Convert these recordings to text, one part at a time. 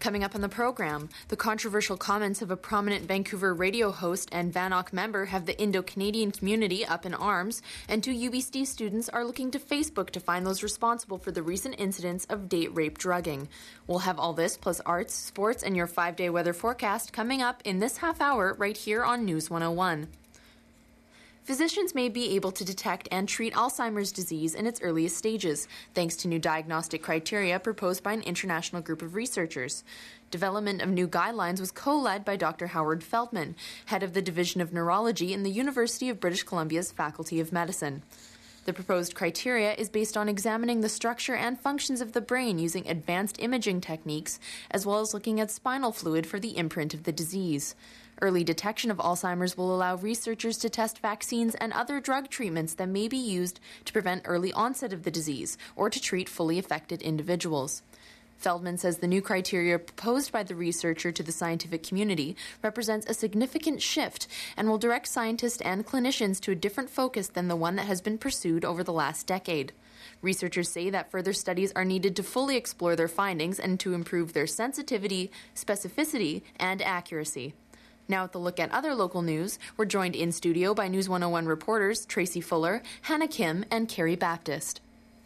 Coming up on the program, the controversial comments of a prominent Vancouver radio host and VANOC member have the Indo-Canadian community up in arms, and 2 UBC students are looking to Facebook to find those responsible for the recent incidents of date rape drugging. We'll have all this plus arts, sports, and your 5-day weather forecast coming up in this half hour right here on News 101. Physicians may be able to detect and treat Alzheimer's disease in its earliest stages, thanks to new diagnostic criteria proposed by an international group of researchers. Development of new guidelines was co-led by Dr. Howard Feldman, head of the Division of Neurology in the University of British Columbia's Faculty of Medicine. The proposed criteria is based on examining the structure and functions of the brain using advanced imaging techniques, as well as looking at spinal fluid for the imprint of the disease. Early detection of Alzheimer's will allow researchers to test vaccines and other drug treatments that may be used to prevent early onset of the disease or to treat fully affected individuals. Feldman says the new criteria proposed by the researcher to the scientific community represents a significant shift and will direct scientists and clinicians to a different focus than the one that has been pursued over the last decade. Researchers say that further studies are needed to fully explore their findings and to improve their sensitivity, specificity, and accuracy. Now at the look at other local news, we're joined in studio by News 101 reporters Tracy Fuller, Hannah Kim, and Carrie Baptist.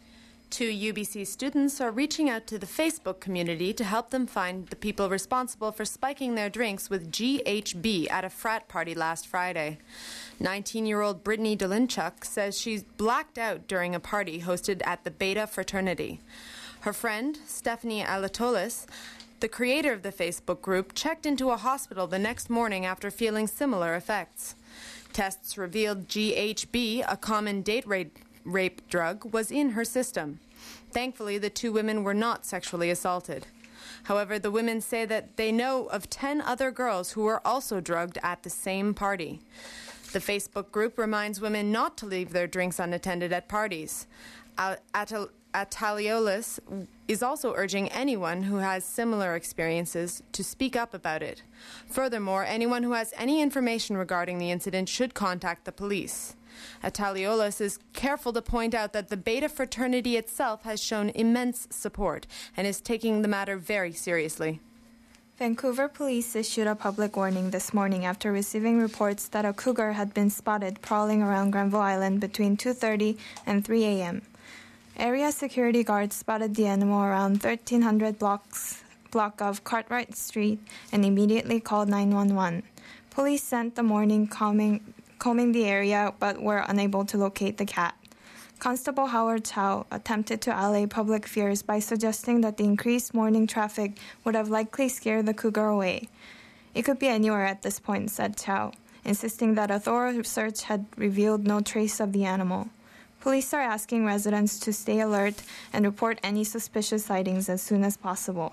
2 UBC students are reaching out to the Facebook community to help them find the people responsible for spiking their drinks with GHB at a frat party last Friday. 19-year-old Brittany Dolinchuk says she's blacked out during a party hosted at the Beta fraternity. Her friend, Stephanie Alatolis, the creator of the Facebook group, checked into a hospital the next morning after feeling similar effects. Tests revealed GHB, a common date rape drug, was in her system. Thankfully, the 2 women were not sexually assaulted. However, the women say that they know of 10 other girls who were also drugged at the same party. The Facebook group reminds women not to leave their drinks unattended at parties. Ataliolis is also urging anyone who has similar experiences to speak up about it. Furthermore, anyone who has any information regarding the incident should contact the police. Ataliolis is careful to point out that the Beta fraternity itself has shown immense support and is taking the matter very seriously. Vancouver police issued a public warning this morning after receiving reports that a cougar had been spotted prowling around Granville Island between 2:30 and 3 a.m. Area security guards spotted the animal around 1300 block of Cartwright Street and immediately called 911. Police spent the morning combing the area but were unable to locate the cat. Constable Howard Chow attempted to allay public fears by suggesting that the increased morning traffic would have likely scared the cougar away. It could be anywhere at this point, said Chow, insisting that a thorough search had revealed no trace of the animal. Police are asking residents to stay alert and report any suspicious sightings as soon as possible.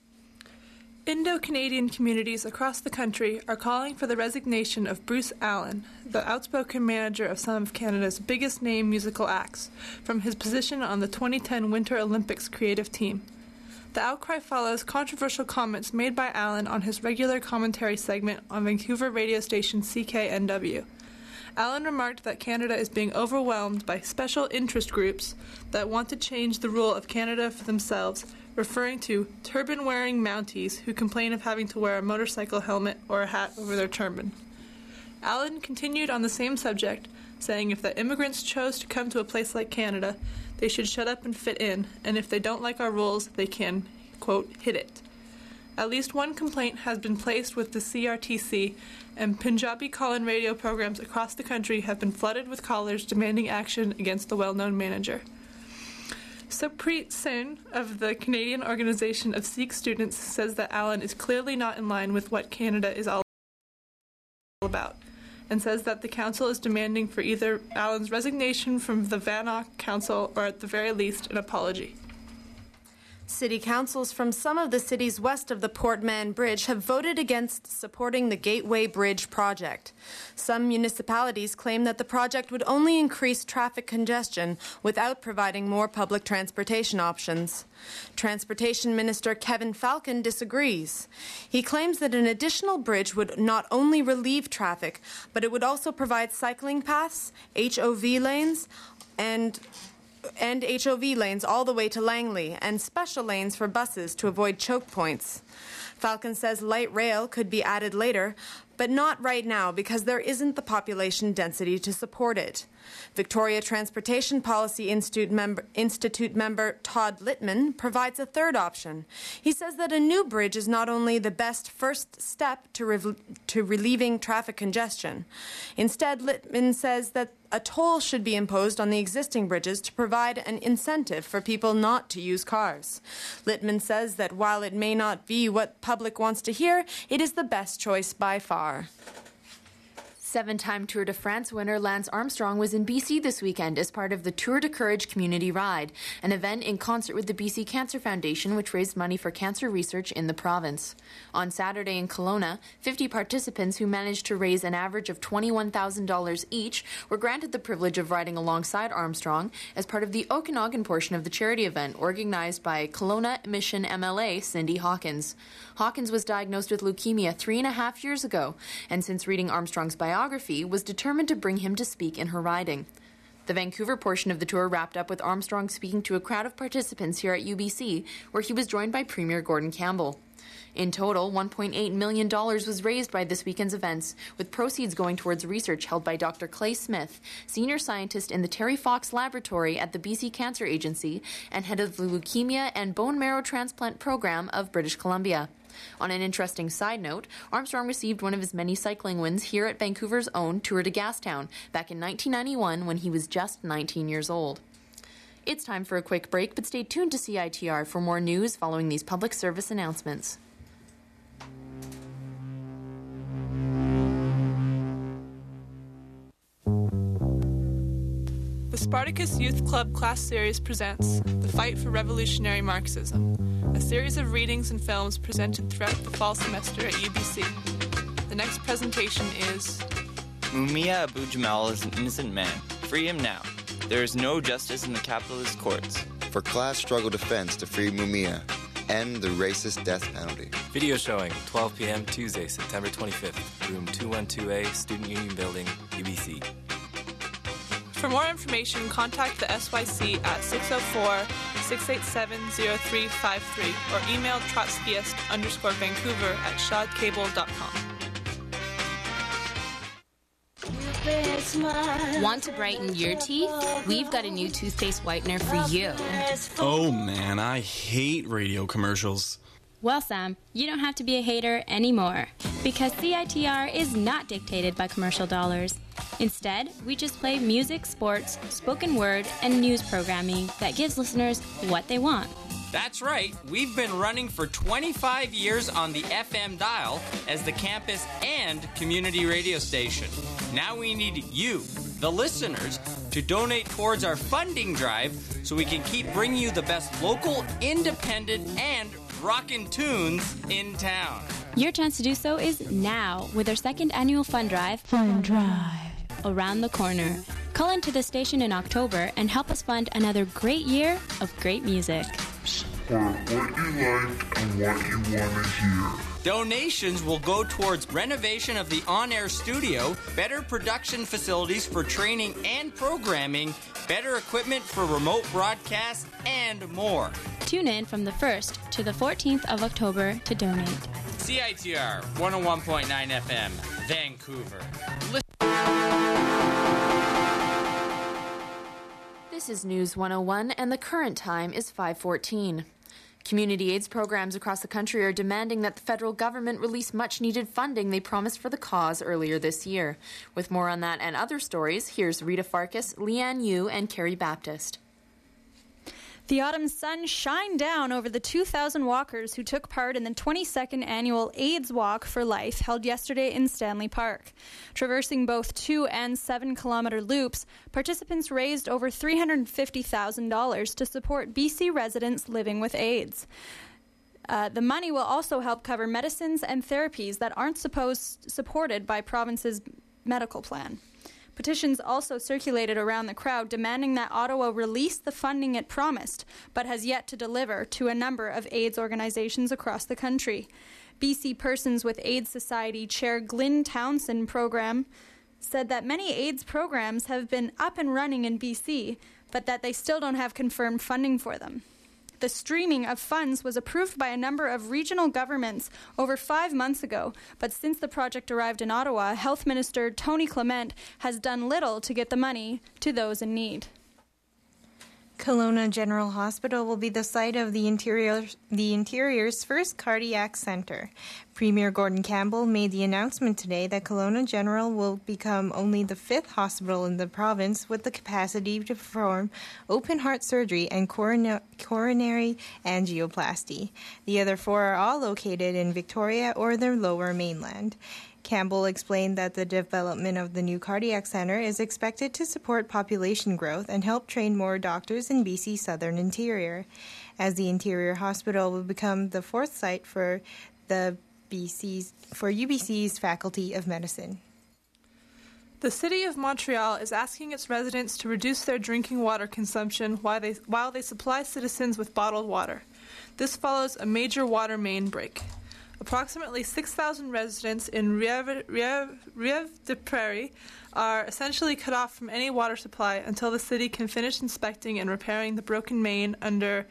Indo-Canadian communities across the country are calling for the resignation of Bruce Allen, the outspoken manager of some of Canada's biggest-name musical acts, from his position on the 2010 Winter Olympics creative team. The outcry follows controversial comments made by Allen on his regular commentary segment on Vancouver radio station CKNW. Allen remarked that Canada is being overwhelmed by special interest groups that want to change the rule of Canada for themselves, referring to turban-wearing Mounties who complain of having to wear a motorcycle helmet or a hat over their turban. Allen continued on the same subject, saying if the immigrants chose to come to a place like Canada, they should shut up and fit in, and if they don't like our rules, they can, quote, hit it. At least one complaint has been placed with the CRTC, and Punjabi call-in radio programs across the country have been flooded with callers demanding action against the well-known manager. Supreet Singh of the Canadian Organization of Sikh Students says that Allen is clearly not in line with what Canada is all about, and says that the council is demanding for either Allen's resignation from the VANOC Council or at the very least an apology. City councils from some of the cities west of the Port Mann Bridge have voted against supporting the Gateway Bridge project. Some municipalities claim that the project would only increase traffic congestion without providing more public transportation options. Transportation Minister Kevin Falcon disagrees. He claims that an additional bridge would not only relieve traffic, but it would also provide cycling paths, HOV lanes, and HOV lanes all the way to Langley, and special lanes for buses to avoid choke points. Falcon says light rail could be added later, but not right now because there isn't the population density to support it. Victoria Transportation Policy Institute member Todd Littman provides a third option. He says that a new bridge is not only the best first step to relieving traffic congestion. Instead, Littman says that a toll should be imposed on the existing bridges to provide an incentive for people not to use cars. Littman says that while it may not be what public wants to hear, it is the best choice by far. 7-time Tour de France winner Lance Armstrong was in BC this weekend as part of the Tour de Courage Community Ride, an event in concert with the BC Cancer Foundation which raised money for cancer research in the province. On Saturday in Kelowna, 50 participants who managed to raise an average of $21,000 each were granted the privilege of riding alongside Armstrong as part of the Okanagan portion of the charity event organized by Kelowna Mission MLA Cindy Hawkins. Hawkins was diagnosed with leukemia 3.5 years ago, and since reading Armstrong's biography, was determined to bring him to speak in her riding. The Vancouver portion of the tour wrapped up with Armstrong speaking to a crowd of participants here at UBC, where he was joined by Premier Gordon Campbell. In total, $1.8 million was raised by this weekend's events, with proceeds going towards research held by Dr. Clay Smith, senior scientist in the Terry Fox Laboratory at the BC Cancer Agency and head of the Leukemia and Bone Marrow Transplant Program of British Columbia. On an interesting side note, Armstrong received one of his many cycling wins here at Vancouver's own Tour de Gastown back in 1991 when he was just 19 years old. It's time for a quick break, but stay tuned to CITR for more news following these public service announcements. The Spartacus Youth Club Class Series presents The Fight for Revolutionary Marxism, a series of readings and films presented throughout the fall semester at UBC. The next presentation is Mumia Abu-Jamal is an innocent man. Free him now. There is no justice in the capitalist courts. For class struggle defense to free Mumia. End the racist death penalty. Video showing, 12 p.m. Tuesday, September 25th, room 212A, Student Union Building, UBC. For more information, contact the SYC at 604-687-0353 or email trotskyist_Vancouver@shadcable.com. Want to brighten your teeth? We've got a new toothpaste whitener for you. Oh man, I hate radio commercials. Well, Sam, you don't have to be a hater anymore, because CITR is not dictated by commercial dollars. Instead, we just play music, sports, spoken word, and news programming that gives listeners what they want. That's right. We've been running for 25 years on the FM dial as the campus and community radio station. Now we need you, the listeners, to donate towards our funding drive so we can keep bringing you the best local, independent, and rockin' tunes in town. Your chance to do so is now with our second annual fund drive. Around the corner. Call into the station in October and help us fund another great year of great music. For what you like and what you want to hear. Donations will go towards renovation of the on-air studio, better production facilities for training and programming, better equipment for remote broadcasts, and more. Tune in from the 1st to the 14th of October to donate. CITR 101.9 FM, Vancouver. This is News 101, and the current time is 5:14. Community AIDS programs across the country are demanding that the federal government release much-needed funding they promised for the cause earlier this year. With more on that and other stories, here's Rita Farkas, Leanne Yu, and Carrie Baptist. The autumn sun shined down over the 2,000 walkers who took part in the 22nd annual AIDS Walk for Life held yesterday in Stanley Park. Traversing both 2 and 7 kilometer loops, participants raised over $350,000 to support BC residents living with AIDS. The money will also help cover medicines and therapies that aren't supported by province's medical plan. Petitions also circulated around the crowd demanding that Ottawa release the funding it promised, but has yet to deliver to a number of AIDS organizations across the country. BC Persons with AIDS Society Chair Glyn Townsend said that many AIDS programs have been up and running in BC, but that they still don't have confirmed funding for them. The streaming of funds was approved by a number of regional governments over 5 months ago, but since the project arrived in Ottawa, Health Minister Tony Clement has done little to get the money to those in need. Kelowna General Hospital will be the site of the Interior's first cardiac center. Premier Gordon Campbell made the announcement today that Kelowna General will become only the 5th hospital in the province with the capacity to perform open heart surgery and coronary angioplasty. The other 4 are all located in Victoria or the Lower Mainland. Campbell explained that the development of the new cardiac center is expected to support population growth and help train more doctors in BC's southern interior, as the Interior Hospital will become the 4th site for UBC's Faculty of Medicine. The City of Montreal is asking its residents to reduce their drinking water consumption while they supply citizens with bottled water. This follows a major water main break. Approximately 6,000 residents in Rive-des-Prairies are essentially cut off from any water supply until the city can finish inspecting and repairing the broken main under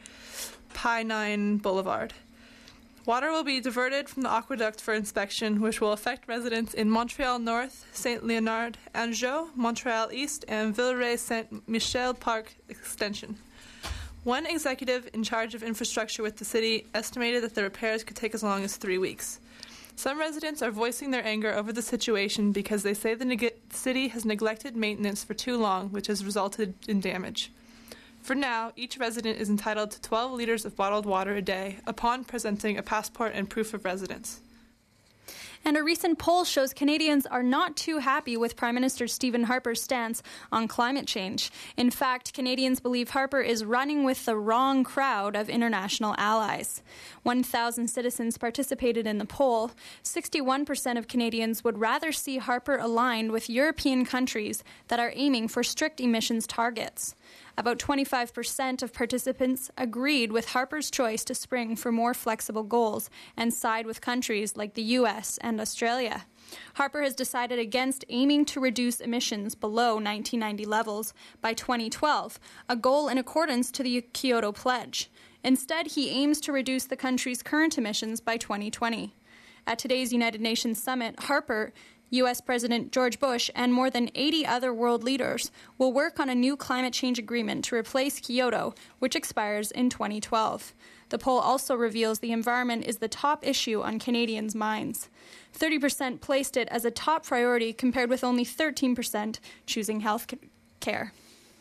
Pine Boulevard. Water will be diverted from the aqueduct for inspection, which will affect residents in Montreal North, St. Leonard, Anjou, Montreal East, and Villeray-Saint-Michel Park Extension. One executive in charge of infrastructure with the city estimated that the repairs could take as long as 3 weeks. Some residents are voicing their anger over the situation because they say the city has neglected maintenance for too long, which has resulted in damage. For now, each resident is entitled to 12 liters of bottled water a day upon presenting a passport and proof of residence. And a recent poll shows Canadians are not too happy with Prime Minister Stephen Harper's stance on climate change. In fact, Canadians believe Harper is running with the wrong crowd of international allies. 1,000 citizens participated in the poll. 61% of Canadians would rather see Harper aligned with European countries that are aiming for strict emissions targets. About 25% of participants agreed with Harper's choice to spring for more flexible goals and side with countries like the U.S. and Australia. Harper has decided against aiming to reduce emissions below 1990 levels by 2012, a goal in accordance to the Kyoto Pledge. Instead, he aims to reduce the country's current emissions by 2020. At today's United Nations summit, Harper, U.S. President George Bush, and more than 80 other world leaders will work on a new climate change agreement to replace Kyoto, which expires in 2012. The poll also reveals the environment is the top issue on Canadians' minds. 30% placed it as a top priority, compared with only 13% choosing health care.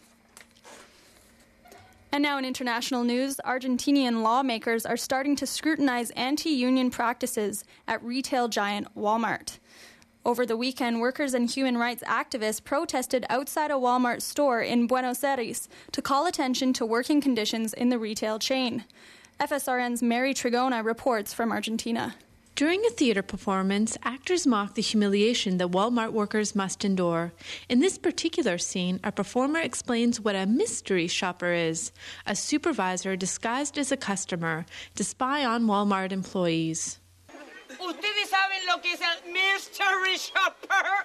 And now in international news, Argentinian lawmakers are starting to scrutinize anti-union practices at retail giant Walmart. Over the weekend, workers and human rights activists protested outside a Walmart store in Buenos Aires to call attention to working conditions in the retail chain. FSRN's Mary Trigona reports from Argentina. During a theater performance, actors mock the humiliation that Walmart workers must endure. In this particular scene, a performer explains what a mystery shopper is, a supervisor disguised as a customer to spy on Walmart employees. ¿Ustedes saben lo que es el mystery shopper?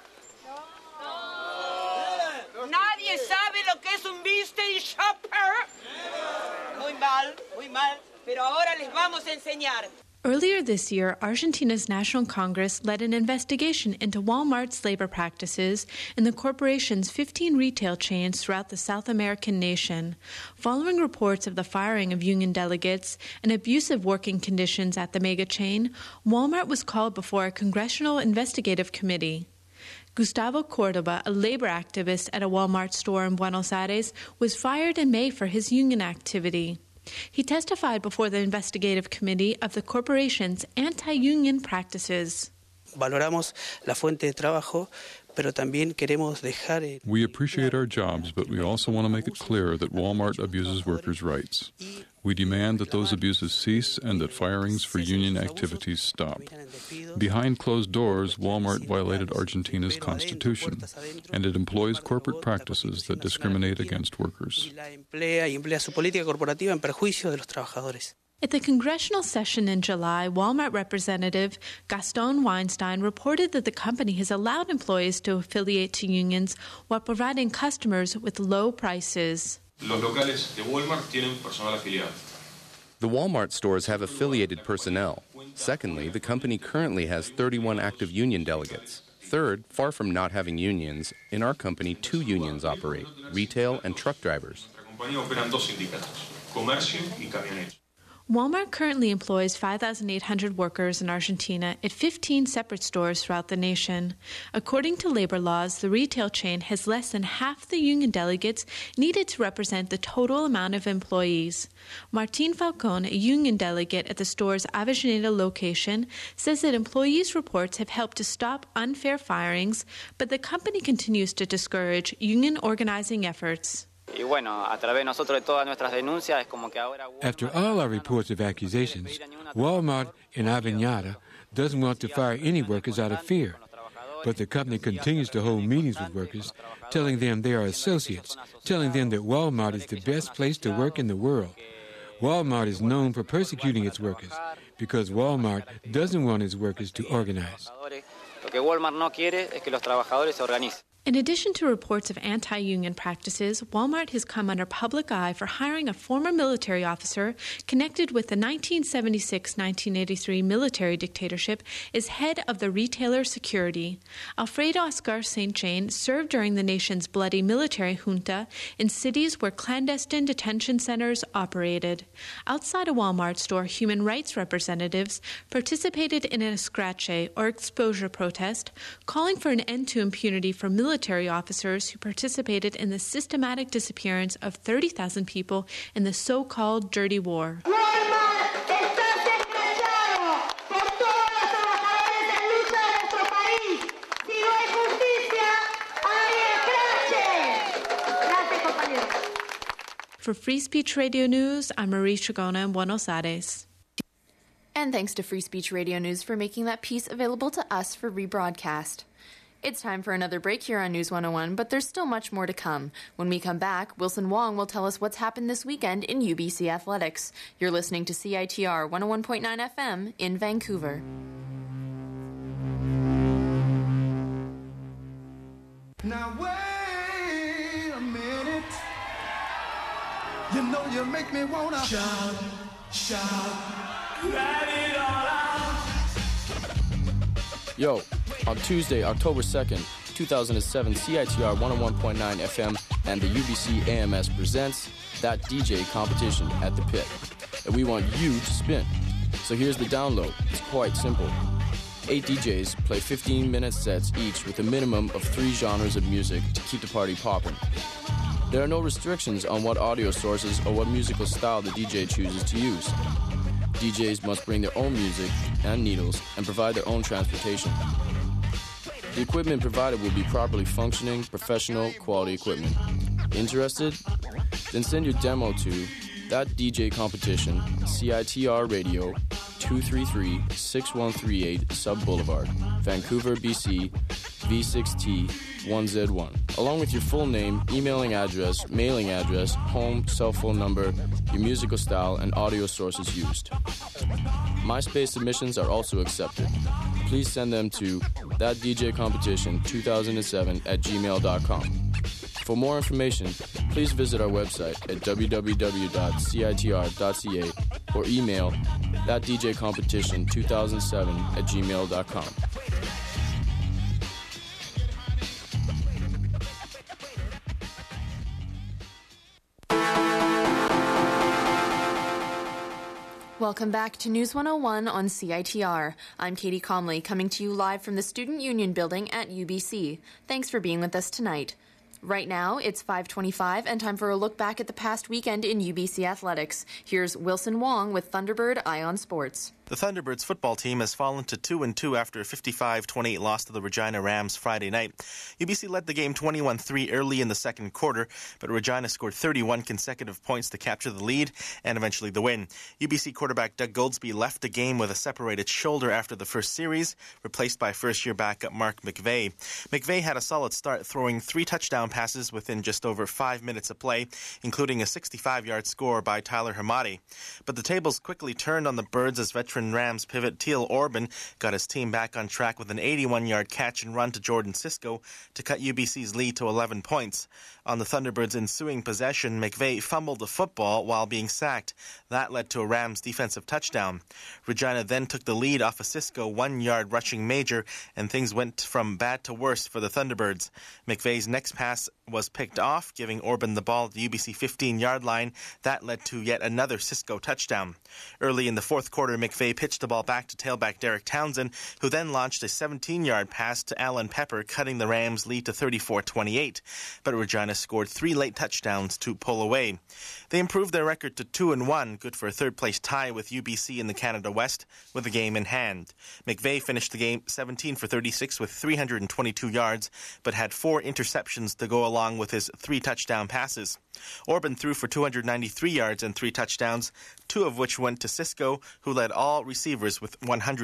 No. Nadie sabe lo que es un mystery shopper. Muy mal, pero ahora les vamos a enseñar. Earlier this year, Argentina's National Congress led an investigation into Walmart's labor practices in the corporation's 15 retail chains throughout the South American nation. Following reports of the firing of union delegates and abusive working conditions at the mega chain, Walmart was called before a congressional investigative committee. Gustavo Córdoba, a labor activist at a Walmart store in Buenos Aires, was fired in May for his union activity. He testified before the investigative committee of the corporation's anti-union practices. Valoramos la fuente de trabajo, pero también queremos dejar. We appreciate our jobs, but we also want to make it clear that Walmart abuses workers' rights. We demand that those abuses cease and that firings for union activities stop. Behind closed doors, Walmart violated Argentina's constitution, and it employs corporate practices that discriminate against workers. At the congressional session in July, Walmart Representative Gaston Weinstein reported that the company has allowed employees to affiliate to unions while providing customers with low prices. Los locales de Walmart tienen personal afiliado. The Walmart stores have affiliated personnel. Secondly, the company currently has 31 active union delegates. Third, far from not having unions, in our company 2 unions operate, retail and truck drivers. Walmart currently employs 5,800 workers in Argentina at 15 separate stores throughout the nation. According to labor laws, the retail chain has less than half the union delegates needed to represent the total amount of employees. Martín Falcón, a union delegate at the store's Avellaneda location, says that employees' reports have helped to stop unfair firings, but the company continues to discourage union organizing efforts. After all our reports of accusations, Walmart in Avellaneda doesn't want to fire any workers out of fear. But the company continues to hold meetings with workers, telling them they are associates, telling them that Walmart is the best place to work in the world. Walmart is known for persecuting its workers because Walmart doesn't want its workers to organize. In addition to reports of anti-union practices, Walmart has come under public eye for hiring a former military officer connected with the 1976-1983 military dictatorship as head of the retailer security. Alfredo Oscar Saint-Chain served during the nation's bloody military junta in cities where clandestine detention centers operated. Outside a Walmart store, human rights representatives participated in an escrache or exposure protest, calling for an end to impunity for military officers who participated in the systematic disappearance of 30,000 people in the so-called Dirty War. For Free Speech Radio News, I'm Marie Trigona in Buenos Aires. And thanks to Free Speech Radio News for making that piece available to us for rebroadcast. It's time for another break here on News 101, but there's still much more to come. When we come back, Wilson Wong will tell us what's happened this weekend in UBC athletics. You're listening to CITR 101.9 FM in Vancouver. Now wait a minute. You know you make me wanna shout, let it all out. Yo, on Tuesday, October 2nd, 2007, CITR 101.9 FM and the UBC AMS presents That DJ competition at the Pit. And we want you to spin. So here's the download. It's quite simple. 8 DJs play 15-minute sets each with a minimum of 3 genres of music to keep the party popping. There are no restrictions on what audio sources or what musical style the DJ chooses to use. DJs must bring their own music and needles and provide their own transportation. The equipment provided will be properly functioning, professional, quality equipment. Interested? Then send your demo to That DJ Competition, CITR Radio, 233-6138 Sub Boulevard, Vancouver, BC, V6T 1Z1, along with your full name, emailing address, mailing address, home, cell phone number, your musical style, and audio sources used. MySpace submissions are also accepted. Please send them to thatdjcompetition2007@gmail.com. For more information, please visit our website at www.citr.ca or email thatdjcompetition2007@gmail.com. Welcome back to News 101 on CITR. I'm Katie Comley, coming to you live from the Student Union Building at UBC. Thanks for being with us tonight. Right now, it's 5:25 and time for a look back at the past weekend in UBC athletics. Here's Wilson Wong with Thunderbird Ion Sports. The Thunderbirds football team has fallen to 2-2 after a 55-28 loss to the Regina Rams Friday night. UBC led the game 21-3 early in the second quarter, but Regina scored 31 consecutive points to capture the lead and eventually the win. UBC quarterback Doug Goldsby left the game with a separated shoulder after the first series, replaced by first-year backup Mark McVeigh. McVeigh had a solid start, throwing 3 touchdown passes within just over 5 minutes of play, including a 65-yard score by Tyler Hamadi. But the tables quickly turned on the Birds as veteran veteran Rams pivot Teal Orban got his team back on track with an 81-yard catch and run to Jordan Cisco to cut UBC's lead to 11 points. On the Thunderbirds' ensuing possession, McVeigh fumbled the football while being sacked. That led to a Rams defensive touchdown. Regina then took the lead off a Cisco 1-yard rushing major, and things went from bad to worse for the Thunderbirds. McVeigh's next pass was picked off, giving Orban the ball at the UBC 15-yard line. That led to yet another Cisco touchdown. Early in the fourth quarter, McVeigh pitched the ball back to tailback Derek Townsend, who then launched a 17-yard pass to Alan Pepper, cutting the Rams' lead to 34-28. But Regina scored 3 late touchdowns to pull away. They improved their record to 2-1, good for a third-place tie with UBC in the Canada West, with the game in hand. McVeigh finished the game 17 for 36 with 322 yards, but had 4 interceptions to go along with his 3 touchdown passes. Orban threw for 293 yards and 3 touchdowns, 2 of which went to Cisco, who led all receivers with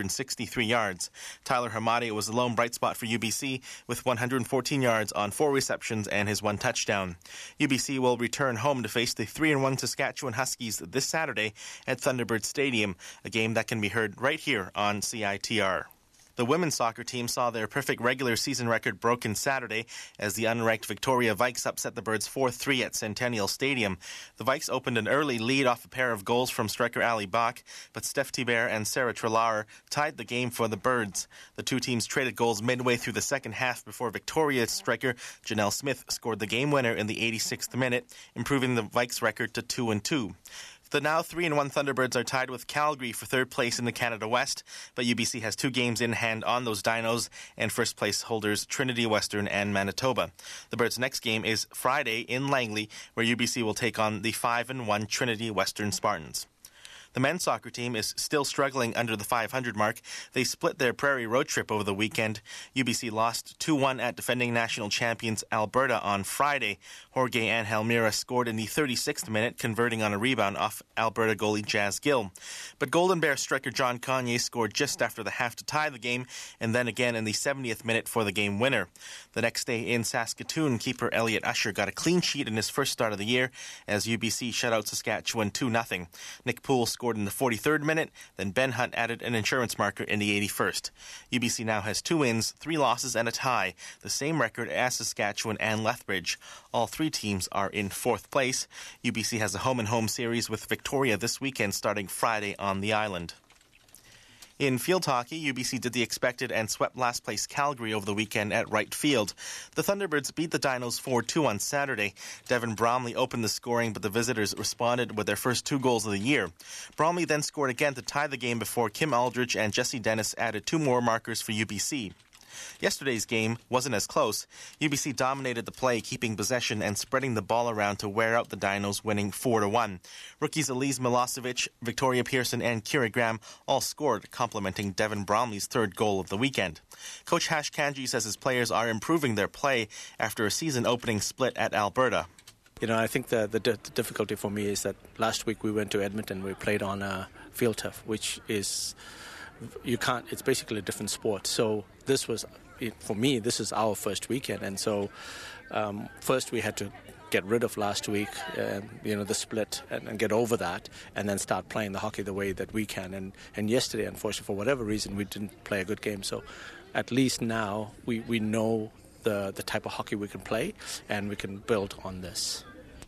163 yards. Tyler Hamadi was the lone bright spot for UBC with 114 yards on 4 receptions and his 1 touchdown. UBC will return home to face the 3-1 Saskatchewan Huskies this Saturday at Thunderbird Stadium, a game that can be heard right here on CITR. The women's soccer team saw their perfect regular season record broken Saturday as the unranked Victoria Vikes upset the Birds 4-3 at Centennial Stadium. The Vikes opened an early lead off a pair of goals from striker Ali Bach, but Steph Thibert and Sarah Trelauer tied the game for the Birds. The two teams traded goals midway through the second half before Victoria's striker Janelle Smith scored the game winner in the 86th minute, improving the Vikes' record to 2-2. The now 3-1 Thunderbirds are tied with Calgary for third place in the Canada West, but UBC has 2 games in hand on those Dinos and first place holders Trinity Western and Manitoba. The Birds' next game is Friday in Langley, where UBC will take on the 5-1 Trinity Western Spartans. The men's soccer team is still struggling under the 500 mark. They split their Prairie road trip over the weekend. UBC lost 2-1 at defending national champions Alberta on Friday. Jorge Angel Mira scored in the 36th minute, converting on a rebound off Alberta goalie Jazz Gill. But Golden Bear striker John Kanye scored just after the half to tie the game, and then again in the 70th minute for the game winner. The next day in Saskatoon, keeper Elliot Usher got a clean sheet in his first start of the year as UBC shut out Saskatchewan 2-0. Nick Poole scored in the 43rd minute, then Ben Hunt added an insurance marker in the 81st. UBC now has 2 wins, 3 losses, and a tie, the same record as Saskatchewan and Lethbridge. All 3 teams are in 4th place. UBC has a home-and-home series with Victoria this weekend starting Friday on the island. In field hockey, UBC did the expected and swept last-place Calgary over the weekend at right field. The Thunderbirds beat the Dinos 4-2 on Saturday. Devin Bromley opened the scoring, but the visitors responded with their first 2 goals of the year. Bromley then scored again to tie the game before Kim Aldridge and Jesse Dennis added 2 more markers for UBC. Yesterday's game wasn't as close. UBC dominated the play, keeping possession and spreading the ball around to wear out the Dinos, winning 4-1. Rookies Elise Milosevic, Victoria Pearson, and Kira Graham all scored, complementing Devin Bromley's 3rd goal of the weekend. Coach Hash Kanji says his players are improving their play after a season-opening split at Alberta. You know, I think the difficulty for me is that last week we went to Edmonton, we played on a field turf, which is... it's basically a different sport. So this was, for me, this is our first weekend. And so first we had to get rid of last week, the split, and get over that, and then start playing the hockey the way that we can. And yesterday, unfortunately, for whatever reason, we didn't play a good game. So at least now we know the type of hockey we can play, and we can build on this.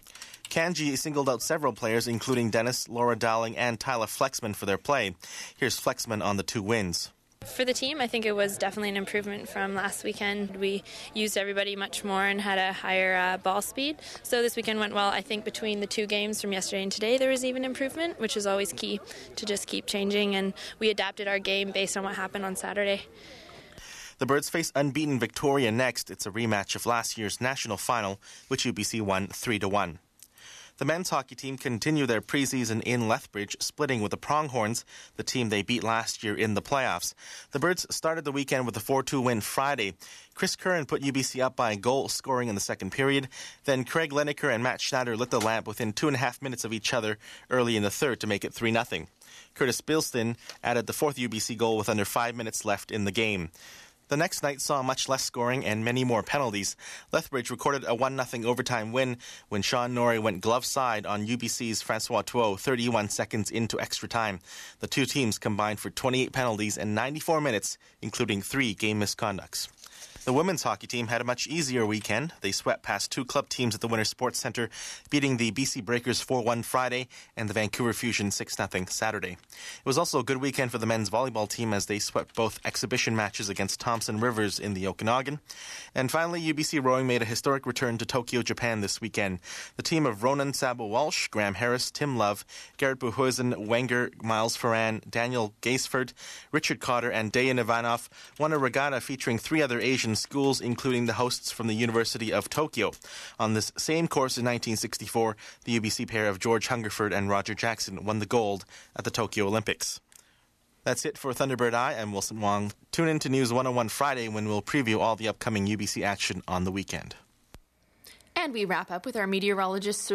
Kanji singled out several players, including Dennis, Laura Dowling, and Tyler Flexman for their play. Here's Flexman on the 2 wins. For the team, I think it was definitely an improvement from last weekend. We used everybody much more and had a higher ball speed. So this weekend went well. I think between the 2 games from yesterday and today, there was even improvement, which is always key to just keep changing. And we adapted our game based on what happened on Saturday. The Birds face unbeaten Victoria next. It's a rematch of last year's national final, which UBC won 3-1. The men's hockey team continue their preseason in Lethbridge, splitting with the Pronghorns, the team they beat last year in the playoffs. The Birds started the weekend with a 4-2 win Friday. Chris Curran put UBC up by a goal, scoring in the second period. Then Craig Lineker and Matt Schneider lit the lamp within 2.5 minutes of each other early in the third to make it 3-0. Curtis Bilston added the 4th UBC goal with under 5 minutes left in the game. The next night saw much less scoring and many more penalties. Lethbridge recorded a 1-0 overtime win when Sean Norrie went glove side on UBC's Francois Tuot 31 seconds into extra time. The two teams combined for 28 penalties in 94 minutes, including 3 game misconducts. The women's hockey team had a much easier weekend. They swept past 2 club teams at the Winter Sports Centre, beating the BC Breakers 4-1 Friday and the Vancouver Fusion 6-0 Saturday. It was also a good weekend for the men's volleyball team as they swept both exhibition matches against Thompson Rivers in the Okanagan. And finally, UBC Rowing made a historic return to Tokyo, Japan this weekend. The team of Ronan Sabo-Walsh, Graham Harris, Tim Love, Garrett Buhuizen, Wenger, Miles Ferran, Daniel Gaisford, Richard Cotter, and Dejan Ivanov won a regatta featuring 3 other Asian schools, including the hosts from the University of Tokyo. On this same course in 1964, the UBC pair of George Hungerford and Roger Jackson won the gold at the Tokyo Olympics. That's it for Thunderbird Eye. I'm Wilson Wong. Tune in to News 101 Friday when we'll preview all the upcoming UBC action on the weekend. And we wrap up with our meteorologist,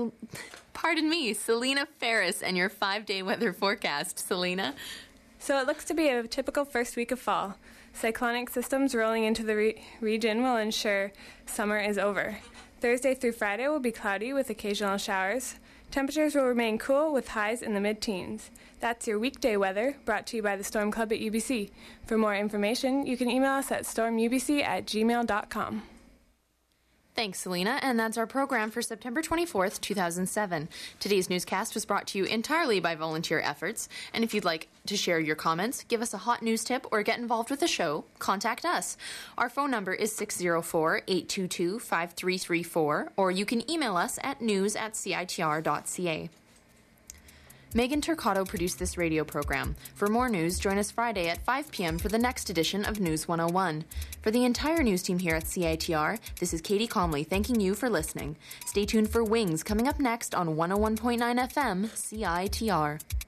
Selena Ferris, and your 5-day weather forecast. Selena? So it looks to be a typical first week of fall. Cyclonic systems rolling into the region will ensure summer is over. Thursday through Friday will be cloudy with occasional showers. Temperatures will remain cool with highs in the mid-teens. That's your weekday weather, brought to you by the Storm Club at UBC. For more information, you can email us at stormubc@gmail.com. Thanks, Selena. And that's our program for September 24th, 2007. Today's newscast was brought to you entirely by volunteer efforts. And if you'd like to share your comments, give us a hot news tip, or get involved with the show, contact us. Our phone number is 604-822-5334, or you can email us at news@citr.ca. Megan Turcotto produced this radio program. For more news, join us Friday at 5 p.m. for the next edition of News 101. For the entire news team here at CITR, this is Katie Comley thanking you for listening. Stay tuned for Wings coming up next on 101.9 FM CITR.